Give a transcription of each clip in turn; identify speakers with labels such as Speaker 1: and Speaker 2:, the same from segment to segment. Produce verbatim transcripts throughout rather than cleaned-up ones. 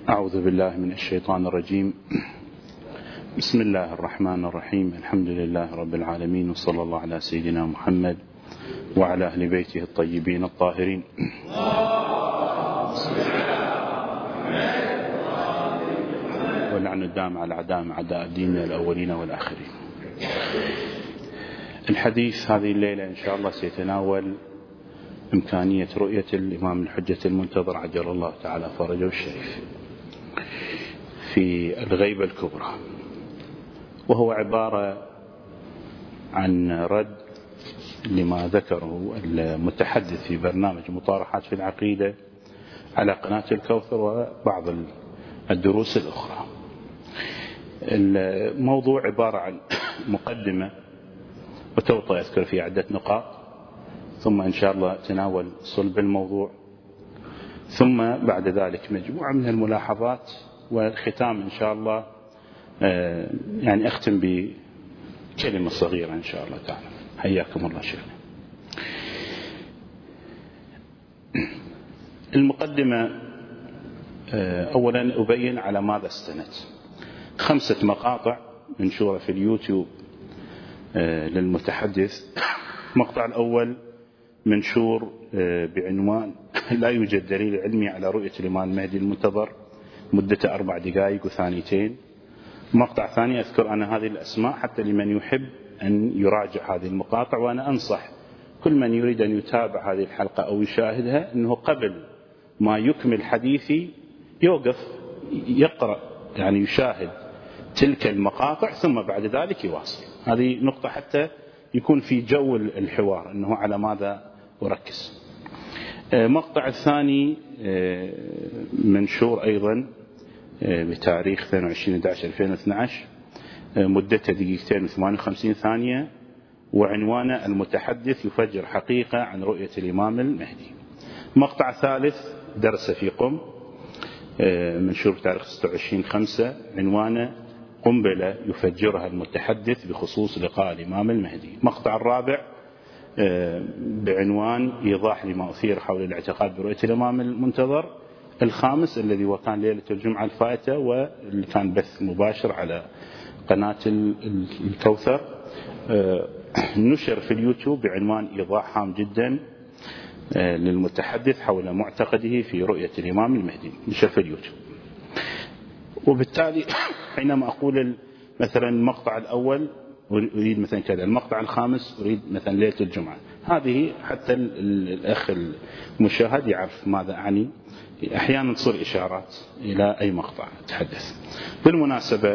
Speaker 1: أعوذ بالله من الشيطان الرجيم. بسم الله الرحمن الرحيم. الحمد لله رب العالمين، وصلى الله على سيدنا محمد وعلى أهل بيته الطيبين الطاهرين. ولعن الدام على أعداء أعداء الدين من الأولين والآخرين. الحديث هذه الليلة إن شاء الله سيتناول إمكانية رؤية الإمام الحجة المنتظر عجل الله تعالى فرجه الشريف في الغيبة الكبرى، وهو عبارة عن رد لما ذكره المتحدث في برنامج مطارحات في العقيدة على قناة الكوثر وبعض الدروس الأخرى. الموضوع عبارة عن مقدمة وتوطئة يذكر فيها عدة نقاط، ثم إن شاء الله تناول صلب الموضوع، ثم بعد ذلك مجموعة من الملاحظات، والختام إن شاء الله يعني أختم بكلمة صغيرة إن شاء الله تعالى. حياكم الله شيخنا. المقدمة أولا أبين على ماذا استندت. خمسة مقاطع منشورة في اليوتيوب للمتحدث. المقطع الأول منشور بعنوان لا يوجد دليل علمي على رؤية الإمام المهدي المنتظر، مدته أربع دقائق وثانيتين. مقطع ثاني أذكر أنا هذه الأسماء حتى لمن يحب أن يراجع هذه المقاطع، وأنا أنصح كل من يريد أن يتابع هذه الحلقة أو يشاهدها أنه قبل ما يكمل حديثي يوقف يقرأ، يعني يشاهد تلك المقاطع، ثم بعد ذلك يواصل. هذه نقطة حتى يكون في جو الحوار أنه على ماذا أركز. مقطع الثاني منشور أيضا بتاريخ اثنين وعشرين أحد عشر ألفين واثني عشر، مدته دقيقتين وثمانية وخمسين ثانية، وعنوانه المتحدث يفجر حقيقة عن رؤية الإمام المهدي. مقطع ثالث درس في قم، منشور بتاريخ ستة وعشرين خمسة، عنوانه قنبلة يفجرها المتحدث بخصوص لقاء الإمام المهدي. مقطع الرابع بعنوان إيضاح لما أثير حول الاعتقاد برؤية الإمام المنتظر. الخامس الذي وكان ليلة الجمعة الفائتة واللي كان بث مباشر على قناة الكوثر، نشر في اليوتيوب بعنوان إيضاح هام جدا للمتحدث حول معتقده في رؤية الإمام المهدي، نشر في اليوتيوب. وبالتالي حينما أقول مثلا المقطع الأول أريد مثلا كذا، المقطع الخامس أريد مثلا ليلة الجمعة، هذه حتى الأخ المشاهد يعرف ماذا أعني. أحيانا تصير إشارات إلى أي مقطع أتحدث. بالمناسبة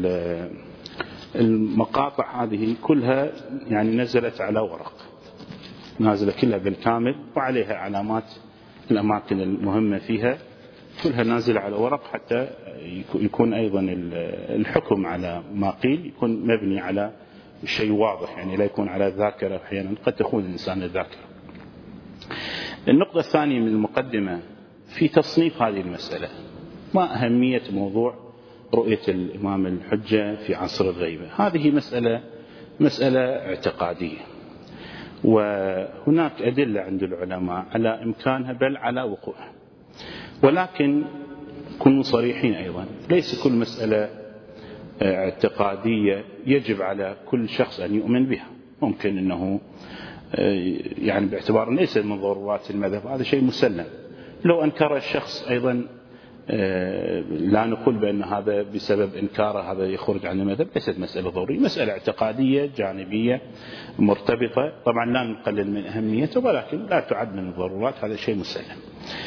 Speaker 1: المقاطع هذه كلها يعني نزلت على ورق، نازلة كلها بالكامل وعليها علامات الأماكن المهمة فيها، كلها نازلة على ورق حتى يكون أيضا الحكم على ما قيل يكون مبني على شيء واضح، يعني لا يكون على الذاكرة، أحيانا قد تخون الإنسان الذاكرة. النقطة الثانية من المقدمة في تصنيف هذه المسألة، ما أهمية موضوع رؤية الإمام الحجة في عصر الغيبة. هذه مسألة مسألة اعتقادية، وهناك أدلة عند العلماء على إمكانها بل على وقوعها، ولكن كونوا صريحين أيضا، ليس كل مسألة اعتقادية يجب على كل شخص أن يؤمن بها. ممكن أنه يعني باعتبار ليس من ضرورات المذهب، هذا شيء مسلم. لو أنكر الشخص أيضا لا نقول بأن هذا بسبب إنكاره هذا يخرج عن المذهب، ليست مسألة ضرورية، مسألة اعتقادية جانبية مرتبطة، طبعا لا نقلل من أهميته ولكن لا تعد من الضرورات، هذا شيء مسلم.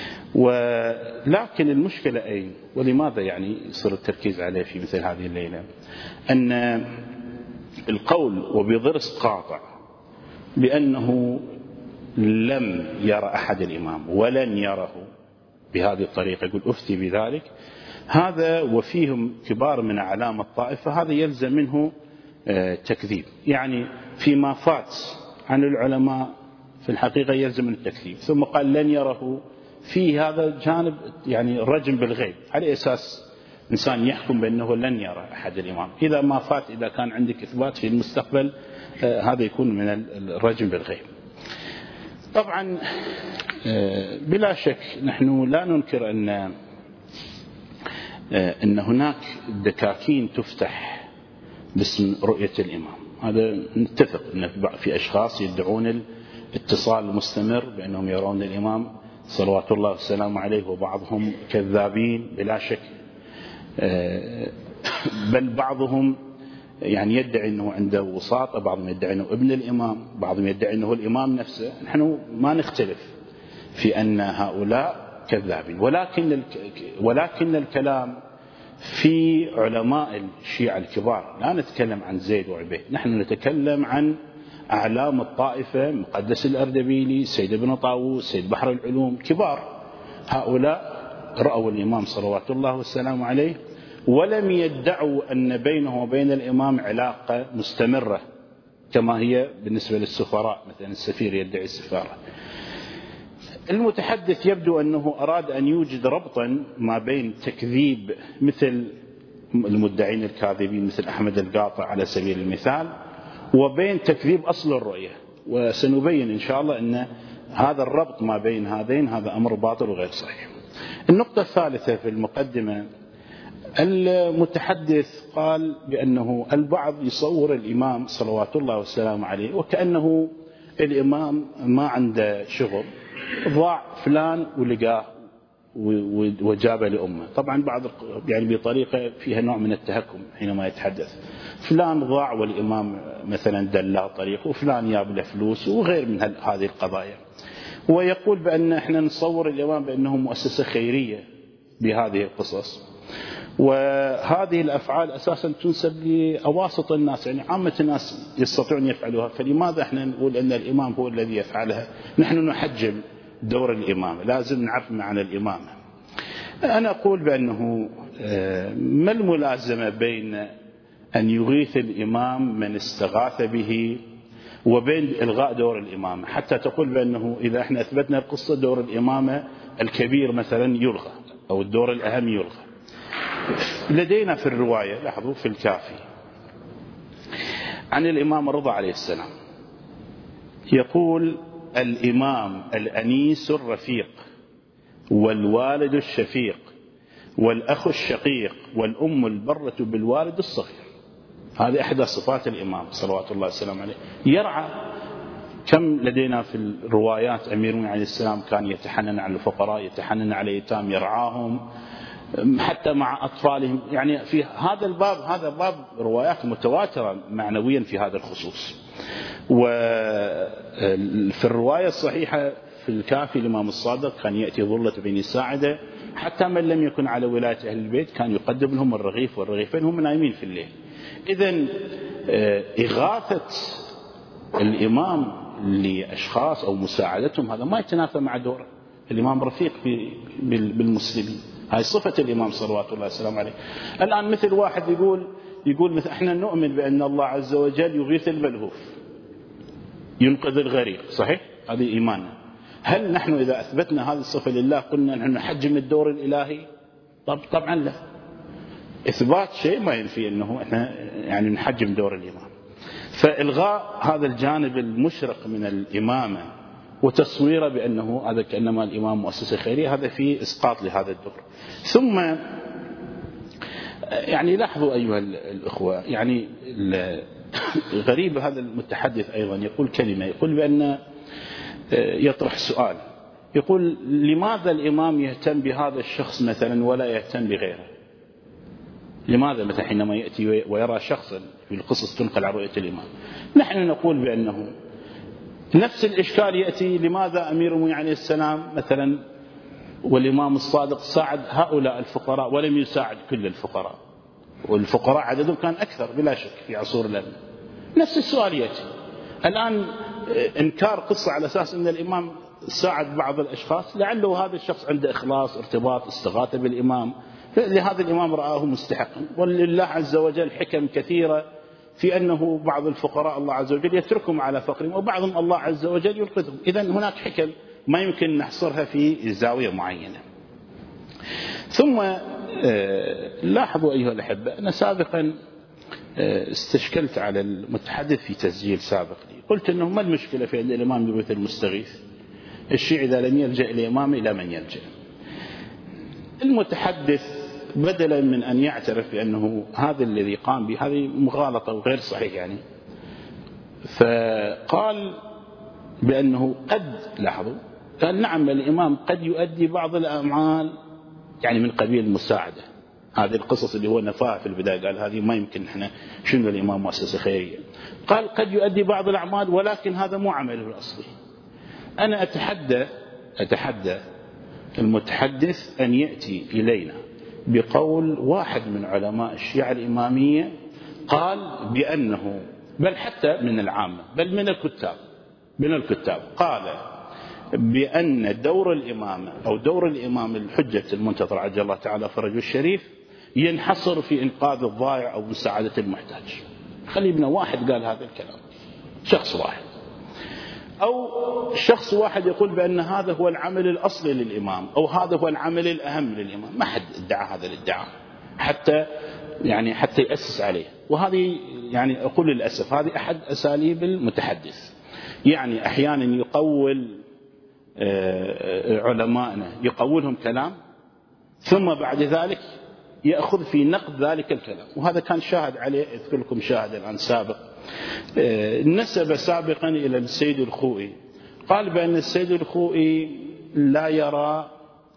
Speaker 1: ولكن المشكلة أين ولماذا يعني يصير التركيز عليه في مثل هذه الليلة، أن القول وبضرس قاطع بأنه لم يرى أحد الإمام ولن يره بهذه الطريقة، يقول أفتي بذلك، هذا وفيهم كبار من أعلام الطائفة، هذا يلزم منه تكذيب. يعني فيما فات عن العلماء في الحقيقة يلزم التكذيب. ثم قال لن يره، في هذا جانب يعني رجم بالغيب، على أساس إنسان يحكم بأنه لن يرى أحد الإمام. إذا ما فات، إذا كان عندك إثبات في المستقبل، هذا يكون من الرجم بالغيب. طبعا بلا شك نحن لا ننكر أن أن هناك دكاكين تفتح باسم رؤية الإمام. هذا نتفق أن في أشخاص يدعون الاتصال المستمر بأنهم يرون الإمام صلوات الله والسلام عليه، وبعضهم كذابين بلا شك، بل بعضهم يعني يدعي أنه عنده وساطة، بعضهم يدعي أنه ابن الإمام، بعضهم يدعي أنه الإمام نفسه. نحن ما نختلف في أن هؤلاء كذابين، ولكن ولكن الكلام في علماء الشيعة الكبار، لا نتكلم عن زيد وعبيد، نحن نتكلم عن أعلام الطائفة، مقدس الأردبيلي، سيد ابن طاووس، سيد بحر العلوم، كبار. هؤلاء رأوا الإمام صلوات الله والسلام عليه، ولم يدعوا أن بينه وبين الإمام علاقة مستمرة كما هي بالنسبة للسفراء، مثلا السفير يدعي السفارة. المتحدث يبدو أنه أراد أن يوجد ربطا ما بين تكذيب مثل المدعين الكاذبين مثل أحمد القاطع على سبيل المثال، وبين تكذيب أصل الرؤية، وسنبين إن شاء الله أن هذا الربط ما بين هذين هذا أمر باطل وغير صحيح. النقطة الثالثة في المقدمة، المتحدث قال بأنه البعض يصور الإمام صلوات الله والسلام عليه وكأنه الإمام ما عنده شغل، ضاع فلان ولقاه وجابه لأمه. طبعا بعض يعني بطريقة فيها نوع من التهكم حينما يتحدث، فلان ضاع والإمام مثلا دله طريق، وفلان جاب له فلوس، وغير من هذه القضايا. ويقول بأن احنا نصور الإمام بأنه مؤسسة خيرية بهذه القصص، وهذه الأفعال أساسا تنسب لأواسط الناس، يعني عامة الناس يستطيعون يفعلوها، فلماذا احنا نقول أن الإمام هو الذي يفعلها؟ نحن نحجم دور الإمام، لازم نعرف معنى الإمامة. أنا أقول بأنه ما الملازمة بين أن يغيث الإمام من استغاث به وبين إلغاء دور الإمامة؟ حتى تقول بأنه إذا احنا أثبتنا القصة دور الإمامة الكبير مثلا يلغى، أو الدور الأهم يلغى. لدينا في الرواية، لاحظوا في الكافي، عن الإمام الرضا عليه السلام يقول: الإمام الأنيس الرفيق، والوالد الشفيق، والأخ الشقيق، والأم البرة بالوالد الصغير. هذه إحدى صفات الإمام صلوات الله والسلام عليه. يرعى. كم لدينا في الروايات أمير المؤمنين عليه السلام كان يتحنن على الفقراء، يتحنن على اليتام، يرعاهم حتى مع أطفالهم. يعني في هذا الباب، هذا باب روايات متواترة معنويا في هذا الخصوص. وفي الرواية الصحيحة في الكافي الإمام الصادق كان يأتي ظلة بني ساعدة، حتى من لم يكن على ولاية أهل البيت كان يقدم لهم الرغيف والرغيفين هم نايمين في الليل. إذن إغاثة الإمام لأشخاص أو مساعدتهم هذا ما يتنافى مع دوره. الإمام رفيق بالمسلمين، هاي صفة الإمام صلوات الله والسلام عليه. الآن مثل واحد يقول يقول مثل احنا نؤمن بأن الله عز وجل يغيث الملهوف، ينقذ الغريق، صحيح؟ هذه إيماننا. هل نحن إذا أثبتنا هذه الصفة لله قلنا نحن نحجم الدور الإلهي؟ طب طبعا لا. إثبات شيء ما ينفي أنه احنا يعني نحجم دور الإمام. فإلغاء هذا الجانب المشرق من الإمامة وتصويره بأنه هذا كأنما الإمام مؤسسة خيرية، هذا فيه إسقاط لهذا الدور. ثم يعني لاحظوا أيها الأخوة، يعني غريب هذا المتحدث أيضا يقول كلمة، يقول بأن يطرح سؤال، يقول: لماذا الإمام يهتم بهذا الشخص مثلا ولا يهتم بغيره؟ لماذا مثلا حينما يأتي ويرى شخصا في القصص تنقل عن رؤية الإمام؟ نحن نقول بأنه نفس الإشكال يأتي: لماذا أمير المؤمنين عليه السلام مثلا والإمام الصادق ساعد هؤلاء الفقراء ولم يساعد كل الفقراء؟ والفقراء عددهم كان أكثر بلا شك في عصور الأمة. نفس السؤال يأتي الآن. إنكار قصة على أساس أن الإمام ساعد بعض الأشخاص، لعله هذا الشخص عنده إخلاص، ارتباط، استغاثة بالإمام، لهذا الإمام رآه مستحقا. ولله عز وجل حكم كثيرة في أنه بعض الفقراء الله عز وجل يتركهم على فقرهم، وبعضهم الله عز وجل ينقذهم. إذن هناك حكم ما يمكن نحصرها في زاوية معينة. ثم لاحظوا أيها الأحبة، أنا سابقا استشكلت على المتحدث في تسجيل سابق لي، قلت أنه ما المشكلة في أن الإمام يغيث المستغيث؟ الشيعي إذا لم يلجأ الإمام إلى من يلجأ؟ المتحدث بدلا من أن يعترف بأنه هذا الذي قام به هذه مغالطة وغير صحيح يعني، فقال بأنه قد، لاحظوا، قال نعم الإمام قد يؤدي بعض الأعمال يعني من قبيل المساعدة. هذه القصص اللي هو نفاها في البداية، قال هذه ما يمكن، احنا شنو الإمام مؤسسة خيرية. قال قد يؤدي بعض الأعمال ولكن هذا مو عمله الأصلي. أنا أتحدى أتحدى المتحدث أن يأتي إلينا بقول واحد من علماء الشيعة الإمامية قال بأنه، بل حتى من العامة، بل من الكتاب من الكتاب قال بأن دور الإمامة أو دور الإمام الحجة المنتظر عجل الله تعالى فرجه الشريف ينحصر في إنقاذ الضائع أو مساعدة المحتاج. خلينا واحد قال هذا الكلام، شخص واحد، أو شخص واحد يقول بأن هذا هو العمل الأصلي للإمام أو هذا هو العمل الأهم للإمام. ما حد ادعى هذا الادعاء حتى يعني حتى يأسس عليه. وهذه يعني أقول للأسف هذه أحد أساليب المتحدث، يعني أحيانا يقول علماءنا يقولهم كلام ثم بعد ذلك يأخذ في نقد ذلك الكلام. وهذا كان شاهد عليه، أذكر لكم شاهد الآن سابق، نسب سابقا إلى السيد الخوئي، قال بأن السيد الخوئي لا يرى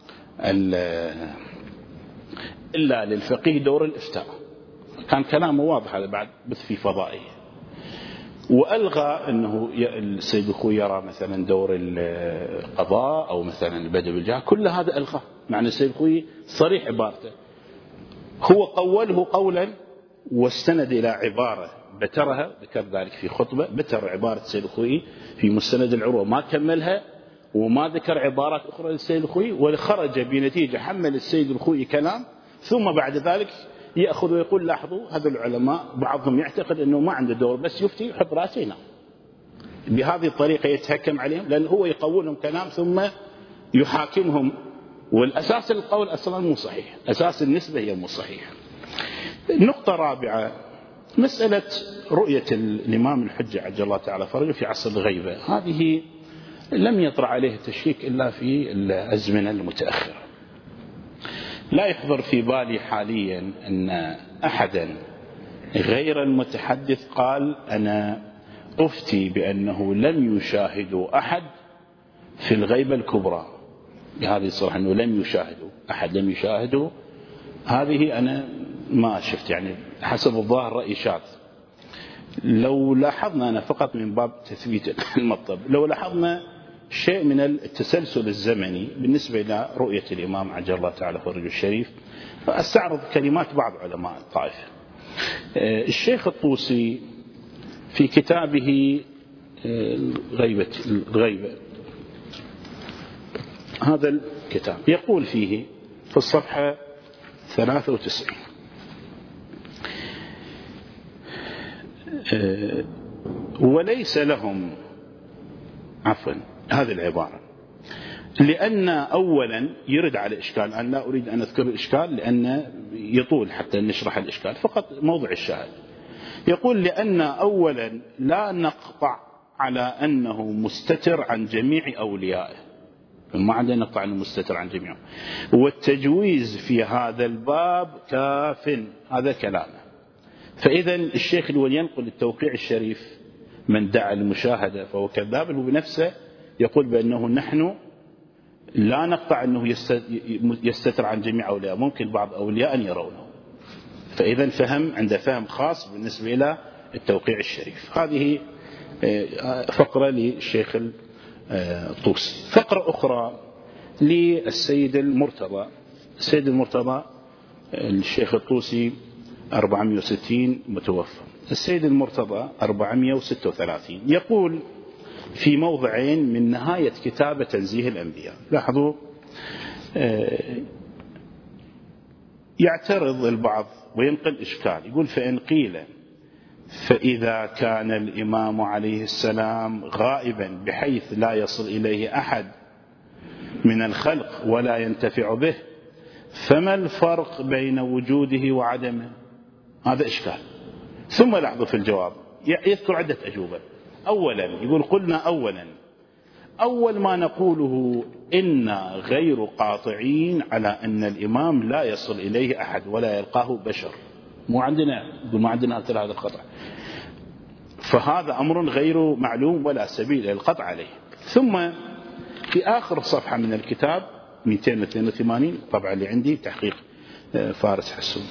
Speaker 1: إلا للفقيه دور الإفتاء. كان كلامه واضح هذا بعد بث في فضائه. وألغى أنه السيد الخوئي يرى مثلا دور القضاء أو مثلا البدء بالجاه، كل هذا ألغاه. معنى السيد الخوئي صريح عبارته، هو قوله قولا واستند إلى عبارة بترها، ذكر ذلك في خطبة، بتر عبارة السيد الخوئي في مستند العروة ما كملها وما ذكر عبارات أخرى للسيد الخوئي، وخرج بنتيجة حمل السيد الخوئي كلام ثم بعد ذلك يأخذ ويقول لاحظوا هذا العلماء بعضهم يعتقد أنه ما عنده دور بس يفتي يحط رأسه ينام. بهذه الطريقة يتهكم عليهم لأن هو يقولهم كلام ثم يحاكمهم، والأساس القول أصلا مو صحيح، أساس النسبة هي مو صحيحة. نقطة رابعة، مسألة رؤية الإمام الحجة عجل الله تعالى فرجه في عصر الغيبة، هذه لم يطرأ عليه تشكيك إلا في الأزمنة المتأخرة. لا يحضر في بالي حاليا أن أحدا غير المتحدث قال أنا أفتي بأنه لم يشاهدوا أحد في الغيبة الكبرى. بهذه الصراحة أنه لم يشاهدوا أحد، لم يشاهدوا، هذه أنا ما شفت، يعني حسب الظاهر رأي شاذ. لو لاحظنا، أنا فقط من باب تثبيت المطلب، لو لاحظنا شيء من التسلسل الزمني بالنسبة إلى رؤية الإمام عجل الله تعالى فرجه الشريف، فأستعرض كلمات بعض علماء الطائفة. الشيخ الطوسي في كتابه الغيبة الغيبة هذا الكتاب يقول فيه في الصفحة ثلاثة وتسعين وليس لهم، عفوا هذه العبارة، لأن أولا يرد على إشكال، أنا لا أريد أن أذكر الإشكال لأن يطول حتى نشرح الإشكال، فقط موضع الشاهد. يقول لأن أولا لا نقطع على أنه مستتر عن جميع أوليائه، ما عندنا نقطع أنه مستتر عن جميعه، والتجويز في هذا الباب كاف، هذا كلامه. فإذا الشيخ اللي ينقل التوقيع الشريف من دعا المشاهدة فهو كذاب، هو بنفسه يقول بأنه نحن لا نقطع أنه يستتر عن جميع أولياء، ممكن بعض أولياء أن يرونه. فإذا فهم، عنده فهم خاص بالنسبة إلى التوقيع الشريف. هذه فقرة للشيخ الطوسي. فقرة أخرى للسيد المرتضى. السيد المرتضى الشيخ الطوسي أربعمائة وستين متوفى، السيد المرتضى أربعمائة وستة وثلاثين. يقول في موضعين من نهاية كتاب تنزيه الأنبياء، لاحظوا، يعترض البعض وينقل إشكال، يقول فإن قيل فإذا كان الإمام عليه السلام غائبا بحيث لا يصل إليه أحد من الخلق ولا ينتفع به، فما الفرق بين وجوده وعدمه؟ هذا إشكال. ثم لاحظوا في الجواب يذكر عدة أجوبة. أولا يقول قلنا أولا أول ما نقوله إن غير قاطعين على أن الإمام لا يصل إليه أحد ولا يلقاه بشر، مو عندنا ما عندنا هذا القطع، فهذا أمر غير معلوم ولا سبيل إلى القطع عليه. ثم في آخر صفحة من الكتاب مئتين واثنين وثمانين طبعا اللي عندي تحقيق فارس حسون،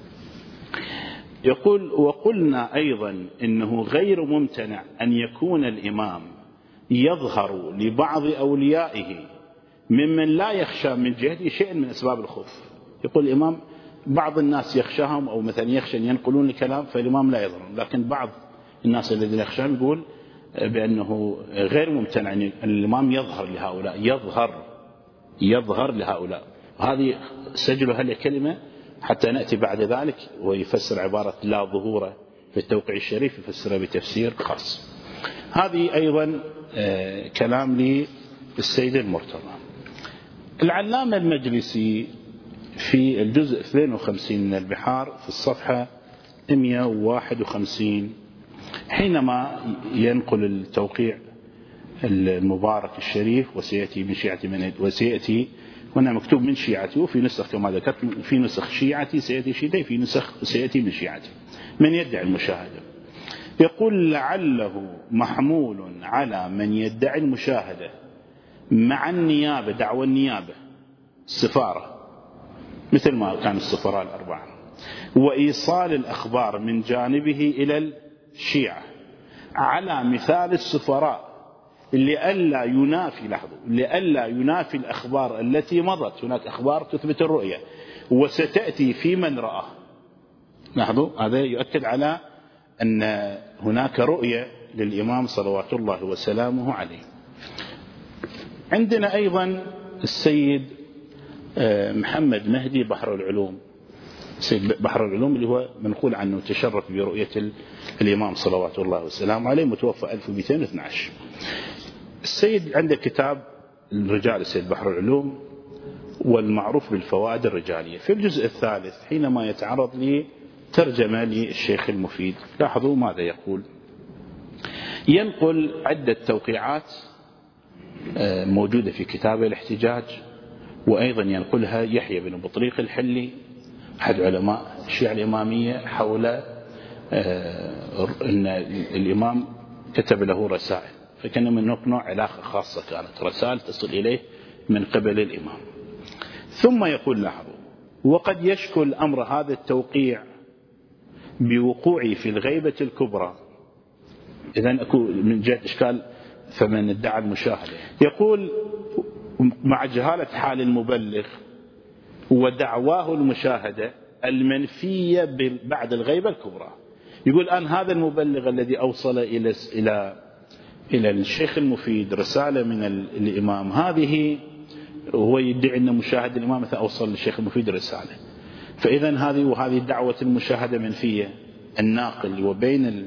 Speaker 1: يقول: وقلنا أيضا إنه غير ممتنع أن يكون الإمام يظهر لبعض أوليائه ممن لا يخشى من جهته شيء من أسباب الخوف. يقول الإمام بعض الناس يخشاهم، أو مثلا يخشى أن ينقلون الكلام فالإمام لا يظهر، لكن بعض الناس الذين يخشاهم يقول بأنه غير ممتنع أن الإمام يظهر لهؤلاء، يظهر يظهر لهؤلاء. وهذه سجلوا هذه الكلمة حتى نأتي بعد ذلك ويفسر عبارة لا ظهور في التوقيع الشريف، يفسرها بتفسير خاص. هذه أيضا كلام للسيد المرتضى. العلامة المجلسي في الجزء اثنين وخمسين من البحار في الصفحة مئة وواحد وخمسين حينما ينقل التوقيع المبارك الشريف وسيأتي من شيعة من وسيأتي هنا مكتوب من شيعتي، وفي نسخ كما ذكرت في نسخ شيعتي سيأتي شيعتي، في نسخ سيأتي من شيعتي من يدعي المشاهدة. يقول: لعله محمول على من يدعي المشاهدة مع النيابة، دعوى النيابة السفارة مثل ما كان السفراء الأربعة، وإيصال الأخبار من جانبه إلى الشيعة على مثال السفراء لئلا ينافي لاحظوا لئلا ينافي الأخبار التي مضت. هناك أخبار تثبت الرؤية وستأتي في من رأى. لاحظوا هذا يؤكد على أن هناك رؤية للإمام صلوات الله وسلامه عليه. عندنا أيضا السيد محمد مهدي بحر العلوم، سيد بحر العلوم اللي هو منقول عنه تشرف برؤية الإمام صلوات الله وسلامه عليه، متوفى ألف ومئتين واثني عشر. السيد عنده كتاب الرجال السيد بحر العلوم والمعروف بالفوائد الرجالية، في الجزء الثالث حينما يتعرض لترجمة للشيخ المفيد لاحظوا ماذا يقول. ينقل عدة توقيعات موجودة في كتابه الاحتجاج، وأيضا ينقلها يحيى بن بطريق الحلي أحد علماء الشيعة الإمامية حول أن الإمام كتب له رسائل، فكان من نوع علاقة خاصة، كانت رسائل تصل إليه من قبل الإمام. ثم يقول لاحظوا: وقد يشكل الأمر هذا التوقيع بوقوعه في الغيبة الكبرى. إذن أكو من جهة إشكال فمن ادعى المشاهدة. يقول: مع جهالة حال المبلغ ودعواه المشاهدة المنفية بعد الغيبة الكبرى. يقول أن هذا المبلغ الذي أوصل إلى إلى إلى الشيخ المفيد رسالة من الإمام، هذه هو يدعي أن مشاهد الإمام أوصل للشيخ المفيد رسالة، فإذا هذه وهذه دعوة المشاهدة منفية الناقل وبين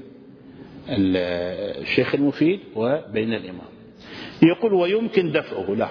Speaker 1: الشيخ المفيد وبين الإمام. يقول: ويمكن دفعه له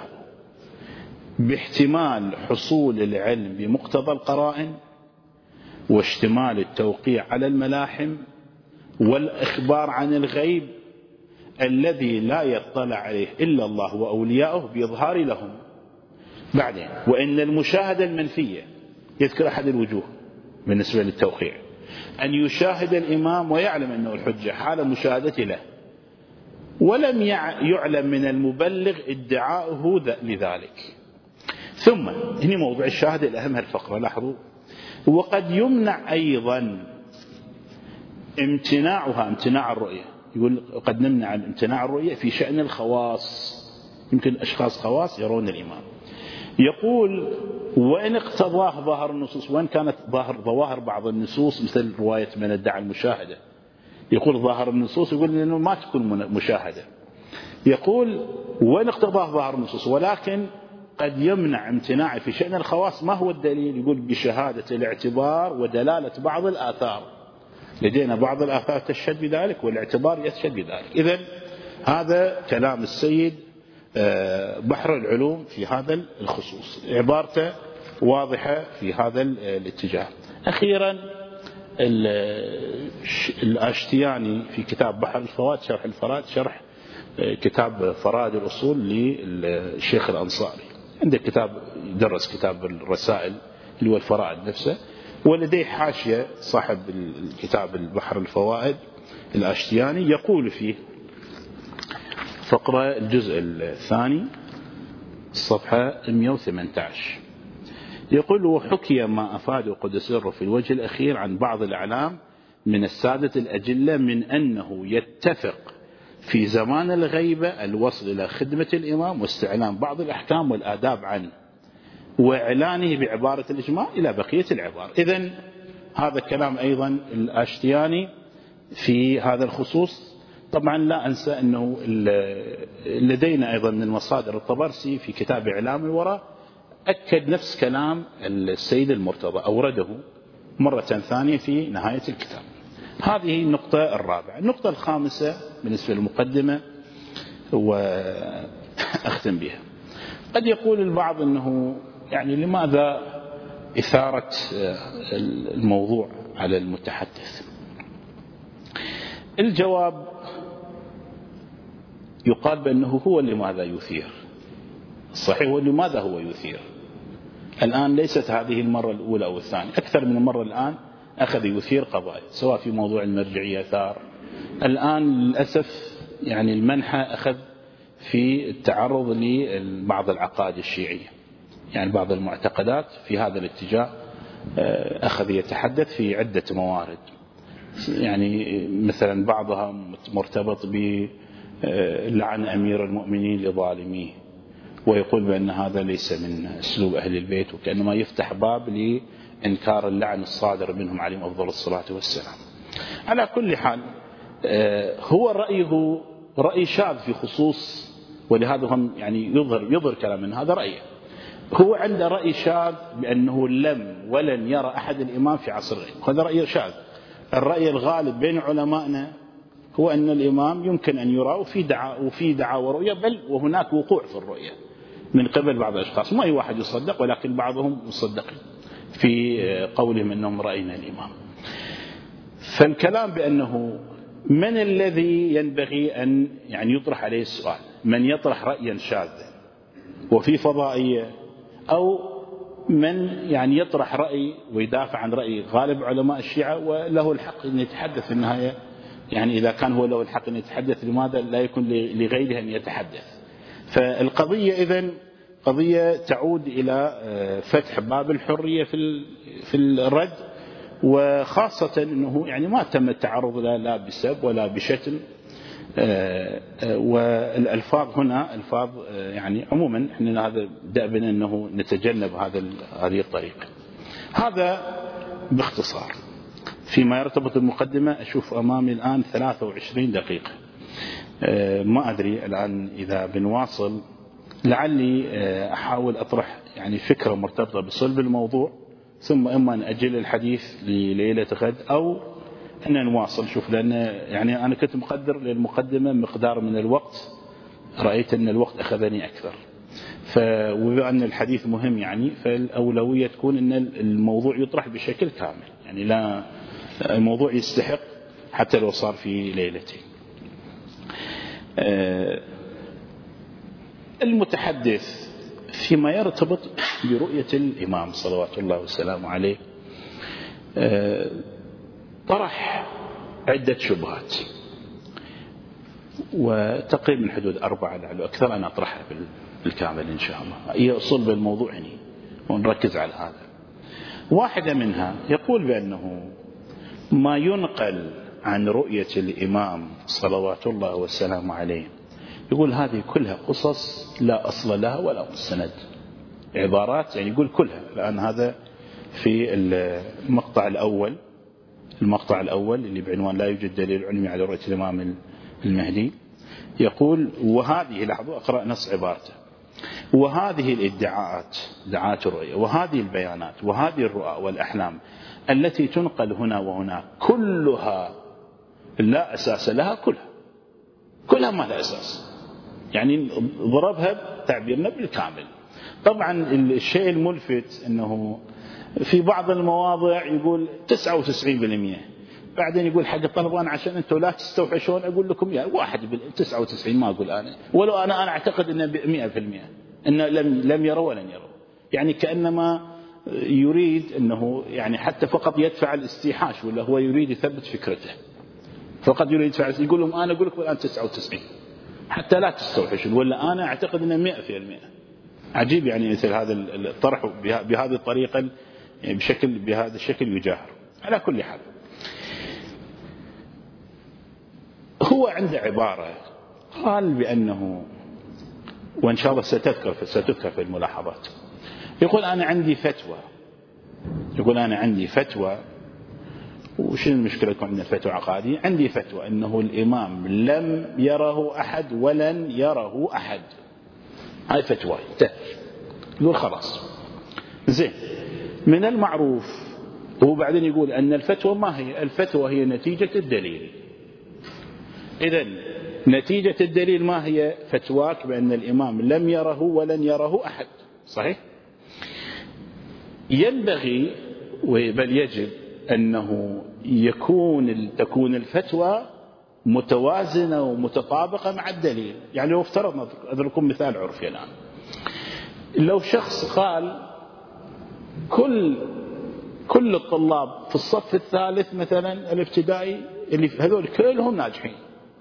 Speaker 1: باحتمال حصول العلم بمقتضى القرائن واشتمال التوقيع على الملاحم والإخبار عن الغيب الذي لا يطلع عليه إلا الله وأولياؤه بإظهار لهم. بعدين: وإن المشاهدة المنفية يذكر أحد الوجوه بالنسبة للتوقيع أن يشاهد الإمام ويعلم أنه الحجة حال مشاهدته له، ولم يعلم من المبلغ ادعاؤه لذلك. ثم هنا موضوع الشاهد الأهم هالفقرة لاحظوا: وقد يمنع أيضا امتناعها امتناع الرؤية. يقول قد نمنع امتناع الرؤية في شأن الخواص، يمكن أشخاص خواص يرون الإمام. يقول: وإن اقتضاه ظاهر النصوص، وإن كانت ظاهر ظواهر بعض النصوص مثل رواية من ادعى المشاهدة، يقول ظاهر النصوص يقول إنه ما تكون مشاهدة. يقول: وإن اقتضاه ظاهر النصوص، ولكن قد يمنع امتناعه في شأن الخواص. ما هو الدليل؟ يقول: بشهادة الاعتبار ودلالة بعض الآثار، لدينا بعض الآثار تشهد بذلك والاعتبار يشهد بذلك. إذن هذا كلام السيد بحر العلوم في هذا الخصوص، عبارته واضحة في هذا الاتجاه. أخيرا الآشتياني في كتاب بحر الفوائد شرح الفرائد شرح كتاب فرائد الأصول للشيخ الأنصاري، عنده كتاب يدرس كتاب الرسائل اللي هو الفرائد نفسه، ولديه حاشية صاحب الكتاب البحر الفوائد الأشتياني يقول فيه فقرة الجزء الثاني الصفحة مئة وثمانية عشر، يقول: وحكي ما أفاد قدس سره في الوجه الأخير عن بعض الأعلام من السادة الأجلة من أنه يتفق في زمان الغيبة الوصل إلى خدمة الإمام واستعلام بعض الأحكام والآداب عنه وإعلانه بعبارة الإجماع إلى بقية العبارة. إذن هذا الكلام أيضا الأشتياني في هذا الخصوص. طبعا لا أنسى أنه لدينا أيضا من المصادر الطبرسي في كتاب إعلام الورى أكد نفس كلام السيد المرتضى، أورده مرة ثانية في نهاية الكتاب. هذه النقطة الرابعة. النقطة الخامسة بالنسبة للمقدمة وأختم بها، قد يقول البعض أنه يعني لماذا إثارة الموضوع على المتحدث؟ الجواب يقال بأنه هو لماذا يثير. الصحيح هو لماذا هو يثير. الآن ليست هذه المرة الأولى أو الثانية، أكثر من مرة الآن أخذ يثير قضايا، سواء في موضوع المرجعية ثار، الآن للأسف يعني المنحى أخذ في التعرض لبعض العقائد الشيعية، يعني بعض المعتقدات في هذا الاتجاه أخذ يتحدث في عدة موارد، يعني مثلا بعضها مرتبط بلعن أمير المؤمنين لظالميه، ويقول بأن هذا ليس من أسلوب أهل البيت، وكأنما يفتح باب لإنكار اللعن الصادر منهم عليهم أفضل الصلاة والسلام. على كل حال هو رأيه رأي شاذ في خصوص، ولهذا هم يعني يظهر يظهر كلام من هذا رأيه. هو عنده رأي شاذ بأنه لم ولن يرى أحد الإمام في عصر الغيب، هذا رأي شاذ. الرأي الغالب بين علمائنا هو أن الإمام يمكن أن يرى، وفي دعاء وفي دعاء ورؤية، بل وهناك وقوع في الرؤية من قبل بعض الأشخاص، ما أي واحد يصدق، ولكن بعضهم مصدقين في قولهم أنهم رأينا الإمام. فالكلام بأنه من الذي ينبغي أن يعني يطرح عليه السؤال، من يطرح رأيا شاذا وفي فضائية، أو من يعني يطرح رأي ويدافع عن رأي غالب علماء الشيعة وله الحق أن يتحدث في النهاية. يعني إذا كان هو له الحق أن يتحدث، لماذا لا يكون لغيره أن يتحدث؟ فالقضية إذن قضية تعود إلى فتح باب الحرية في في الرد، وخاصة أنه يعني ما تم التعرض لا, لا بسب ولا بشتم، والألفاظ هنا ألفاظ يعني عموما احنا هذا دأبنا أنه نتجنب هذا هذه الطريقة. هذا باختصار فيما يرتبط المقدمة. أشوف أمامي الآن ثلاثة وعشرين دقيقة، ما أدري الآن إذا بنواصل، لعلي أحاول أطرح يعني فكرة مرتبطة بصلب الموضوع، ثم إما نأجل الحديث لليلة غد أو أن نواصل. شوف، لأن يعني أنا كنت مقدر للمقدمة مقدار من الوقت، رأيت أن الوقت أخذني أكثر، وبما أن الحديث مهم يعني فالأولوية تكون أن الموضوع يطرح بشكل كامل، يعني لا الموضوع يستحق حتى لو صار في ليلتين. المتحدث فيما يرتبط برؤية الإمام صلوات الله وسلامه عليه طرح عدة شبهات، وتقريبا من حدود أربعة لعل أكثر، أنا أطرحها بالكامل إن شاء الله، هي صلب الموضوع هنا ونركز على هذا. واحدة منها يقول بأنه ما ينقل عن رؤية الإمام صلوات الله وسلامه عليه، يقول هذه كلها قصص لا أصل لها ولا مستند، عبارات يعني يقول كلها. الآن هذا في المقطع الأول المقطع الأول اللي بعنوان لا يوجد دليل علمي على رؤية الإمام المهدي، يقول وهذه، لاحظوا أقرأ نص عبارته، وهذه الادعاءات ادعاءات الرؤية وهذه البيانات وهذه الرؤى والأحلام التي تنقل هنا وهناك كلها لا أساس لها، كلها كلها ما لا أساس، يعني ضربها تعبيرنا بالكامل. طبعا الشيء الملفت أنه في بعض المواضع يقول تسعة وتسعين بالمئة، بعدين يقول حق الطلبة أنا عشان أنتوا لا تستوحشون أقول لكم يا واحد بالتسعة وتسعين ما أقول أنا، ولو أنا أنا أعتقد إنه مئة في المئة إنه لم لم يروا ولن يروا. يعني كأنما يريد أنه يعني حتى فقط يدفع الاستيحاش، ولا هو يريد يثبت فكرته فقط يريد يدفع. يقول لهم أنا أقول لكم الآن تسعة وتسعين حتى لا تستوحشون، ولا أنا أعتقد إنه مئة في المئة. عجيب يعني مثل هذا الطرح بهذه الطريقة يعني بشكل بهذا الشكل يجاهر. على كل حال هو عنده عبارة قال بأنه، وإن شاء الله ستذكر ستذكر في الملاحظات، يقول أنا عندي فتوى يقول أنا عندي فتوى وشنو المشكلة يكون عندنا فتوى عقادية؟ عندي فتوى أنه الإمام لم يره أحد ولن يره أحد. هاي فتوى يقول خلاص زين. من المعروف هو بعدين يقول أن الفتوى ما هي الفتوى؟ هي نتيجة الدليل. إذن نتيجة الدليل ما هي؟ فتواك بأن الإمام لم يره ولن يره أحد. صحيح؟ ينبغي بل يجب أنه يكون تكون الفتوى متوازنة ومتطابقة مع الدليل. يعني لو افترضنا أضربكم مثال عرفي الآن، لو شخص قال كل كل الطلاب في الصف الثالث مثلا الابتدائي اللي هذول كلهم ناجحين،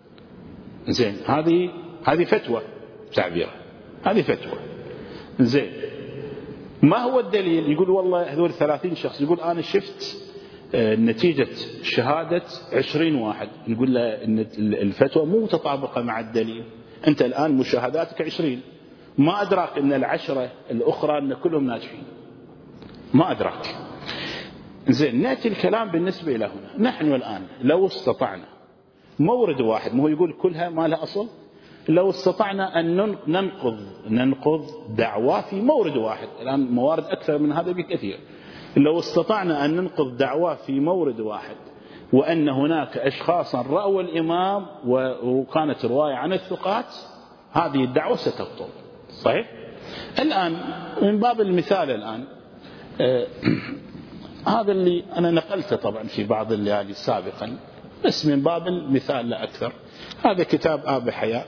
Speaker 1: زين هذه هذه فتوى تعبيره، هذه فتوى زين. ما هو الدليل؟ يقول والله هذول ثلاثين شخص، يقول أنا شفت نتيجة شهادة عشرين واحد. نقول له إن الفتوى مو متطابقة مع الدليل. أنت الآن مشاهداتك عشرين، ما أدراك أن العشرة الأخرى أن كلهم ناجحين، ما أدراك. زين نأتي الكلام بالنسبة إلى هنا. نحن الآن لو استطعنا مورد واحد، مو يقول كلها ما لها أصل، لو استطعنا أن ننقض ننقض دعوة في مورد واحد، الآن موارد أكثر من هذا بكثير، لو استطعنا أن ننقض دعوة في مورد واحد وأن هناك أشخاصا رأوا الإمام وكانت رواية عن الثقات، هذه الدعوة ستبطل. صحيح؟ الآن من باب المثال الآن آه هذا اللي أنا نقلته طبعا في بعض الليالي سابقا، بس من باب المثال لا أكثر. هذا كتاب آب حياة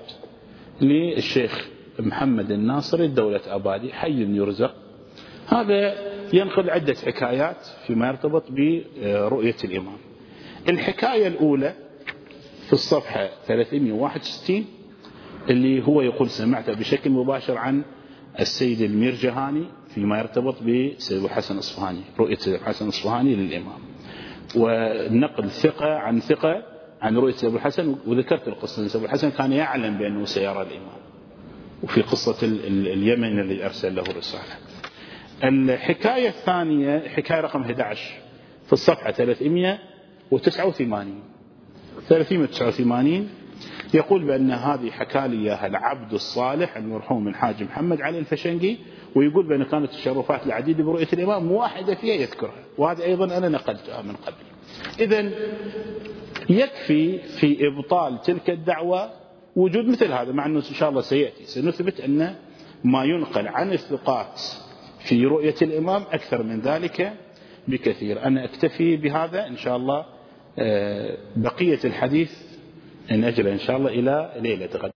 Speaker 1: للشيخ محمد الناصري الدولة أبادي حي يرزق. هذا ينقل عدة حكايات فيما يرتبط برؤية الإمام. الحكاية الأولى في الصفحة ثلاثمئة وواحد وستين اللي هو يقول سمعت بشكل مباشر عن السيد الميرجهاني فيما يرتبط بسيد الحسن الأصفهاني، رؤية سيد الحسن الأصفهاني للإمام، ونقل ثقة عن ثقة عن رؤية سيد الحسن. وذكرت القصة، سيد الحسن كان يعلم بأنه سيرى الإمام، وفي قصة اليمن اللي أرسل له رسالة. الحكاية الثانية حكاية رقم أحد عشر في الصفحة ثلاثمئة وتسعة وثمانين ثلاثمئة وتسعة وثمانين يقول بأن هذه حكى لي إياها العبد الصالح المرحوم الحاج محمد علي الفشنقي، ويقول بأن كانت تشرفات العديد برؤية الإمام، واحدة فيها يذكرها، وهذا أيضا أنا نقلتها من قبل. إذن يكفي في إبطال تلك الدعوة وجود مثل هذا، مع أنه إن شاء الله سيأتي سنثبت أن ما ينقل عن الثقات في رؤية الإمام أكثر من ذلك بكثير. أنا أكتفي بهذا إن شاء الله، بقية الحديث نأجل إن شاء الله إلى ليلة غد.